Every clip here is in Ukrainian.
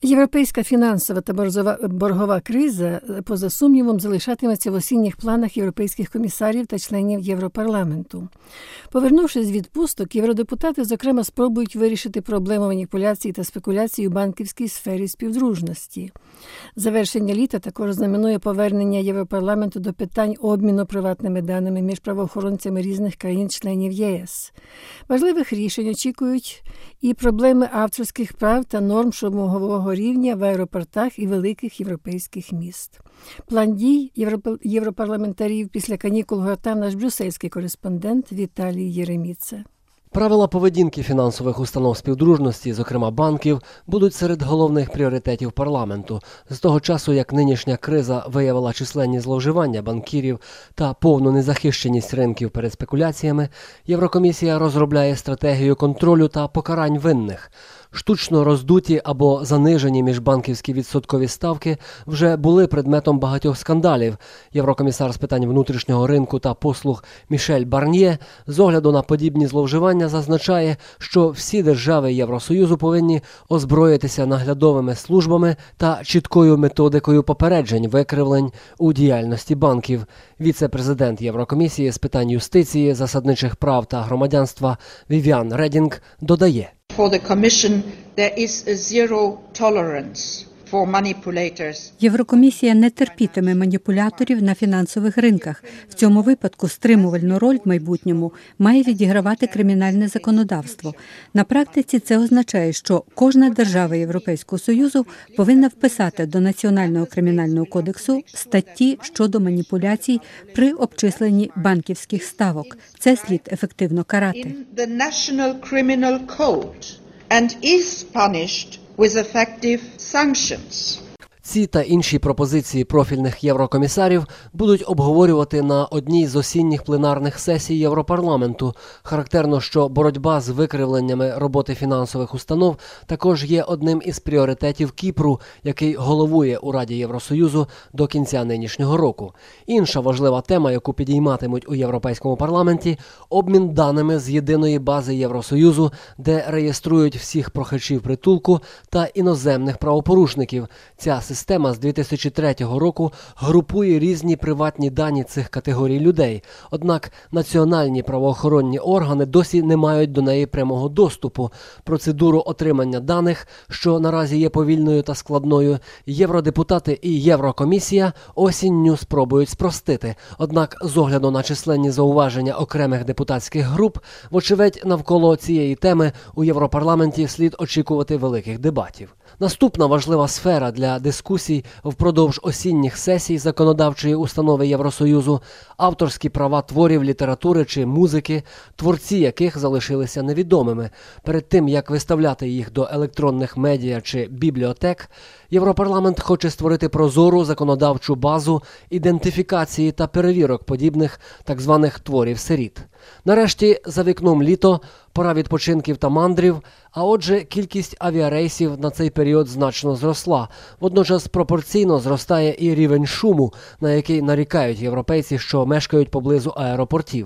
Європейська фінансова та боргова криза, поза сумнівом, залишатиметься в осінніх планах європейських комісарів та членів Європарламенту. Повернувшись з відпусток, євродепутати, зокрема, спробують вирішити проблему маніпуляцій та спекуляцій у банківській сфері співдружності. Завершення літа також знаменує повернення Європарламенту до питань обміну приватними даними між правоохоронцями різних країн-членів ЄС. Важливих рішень очікують і проблеми авторських прав та норм шумового рівня в аеропортах і великих європейських міст. План дій європарламентарів після канікул готав наш брюссельський кореспондент Віталій Єреміца. Правила поведінки фінансових установ співдружності, зокрема банків, будуть серед головних пріоритетів парламенту. З того часу, як нинішня криза виявила численні зловживання банкірів та повну незахищеність ринків перед спекуляціями, Єврокомісія розробляє стратегію контролю та покарань винних. Штучно роздуті або занижені міжбанківські відсоткові ставки вже були предметом багатьох скандалів. Єврокомісар з питань внутрішнього ринку та послуг Мішель Барньє з огляду на подібні зловживання зазначає, що всі держави Євросоюзу повинні озброїтися наглядовими службами та чіткою методикою попереджень викривлень у діяльності банків. Віце-президент Єврокомісії з питань юстиції, засадничих прав та громадянства Вівіан Редінг додає: For the Commission, there is a zero tolerance for manipulators. Єврокомісія не терпітиме маніпуляторів на фінансових ринках. В цьому випадку стримувальну роль в майбутньому має відігравати кримінальне законодавство. На практиці це означає, що кожна держава Європейського Союзу повинна вписати до Національного кримінального кодексу статті щодо маніпуляцій при обчисленні банківських ставок. Це слід ефективно карати. In the National Criminal Code and is punished with effective sanctions. Ці та інші пропозиції профільних єврокомісарів будуть обговорювати на одній з осінніх пленарних сесій Європарламенту. Характерно, що боротьба з викривленнями роботи фінансових установ також є одним із пріоритетів Кіпру, який головує у Раді Євросоюзу до кінця нинішнього року. Інша важлива тема, яку підійматимуть у Європейському парламенті – обмін даними з єдиної бази Євросоюзу, де реєструють всіх прохачів притулку та іноземних правопорушників. Ця система з 2003 року групує різні приватні дані цих категорій людей. Однак національні правоохоронні органи досі не мають до неї прямого доступу. Процедуру отримання даних, що наразі є повільною та складною, євродепутати і Єврокомісія осінню спробують спростити. Однак з огляду на численні зауваження окремих депутатських груп, вочевидь, навколо цієї теми у Європарламенті слід очікувати великих дебатів. Наступна важлива сфера для дискусій впродовж осінніх сесій законодавчої установи Євросоюзу – авторські права творів літератури чи музики, творці яких залишилися невідомими. Перед тим, як виставляти їх до електронних медіа чи бібліотек, Європарламент хоче створити прозору законодавчу базу ідентифікації та перевірок подібних так званих творів-сиріт. Нарешті, за вікном літо, пора відпочинків та мандрів, а отже, кількість авіарейсів на цей період значно зросла. Водночас пропорційно зростає і рівень шуму, на який нарікають європейці, що мешкають поблизу аеропортів.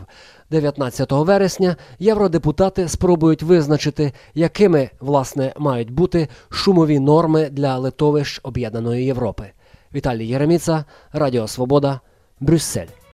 19 вересня євродепутати спробують визначити, якими, власне, мають бути шумові норми для литовищ Об'єднаної Європи. Віталій Єреміца, Радіо Свобода, Брюссель.